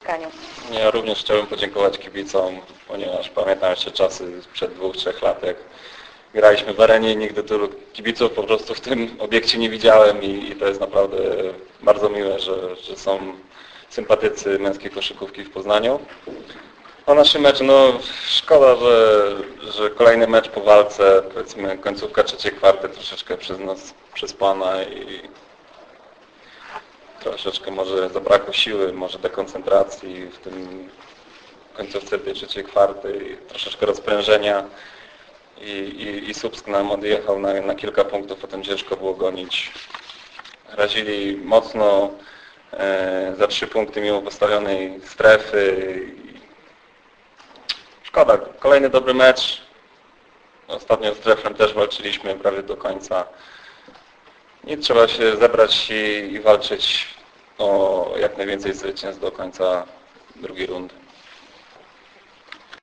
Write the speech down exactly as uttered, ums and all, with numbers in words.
spotkaniu. Ja również chciałbym podziękować kibicom, ponieważ pamiętam jeszcze czasy sprzed dwóch, trzech lat, jak graliśmy w arenie i nigdy tylu kibiców po prostu w tym obiekcie nie widziałem i, i to jest naprawdę bardzo miłe, że, że są sympatycy męskiej koszykówki w Poznaniu. O naszym meczu, no szkoda, że, że kolejny mecz po walce, powiedzmy końcówka trzeciej kwarty troszeczkę przez nas przespana i troszeczkę może zabrakło siły, może dekoncentracji w tym końcówce tej trzeciej kwarty i troszeczkę rozprężenia i, i, i Słupsk nam odjechał na, na kilka punktów, potem ciężko było gonić. Razili mocno e, za trzy punkty mimo postawionej strefy. Szkoda, kolejny dobry mecz. Ostatnio z Treflem też walczyliśmy prawie do końca. I trzeba się zebrać i, i walczyć o jak najwięcej zwycięstw do końca drugiej rundy.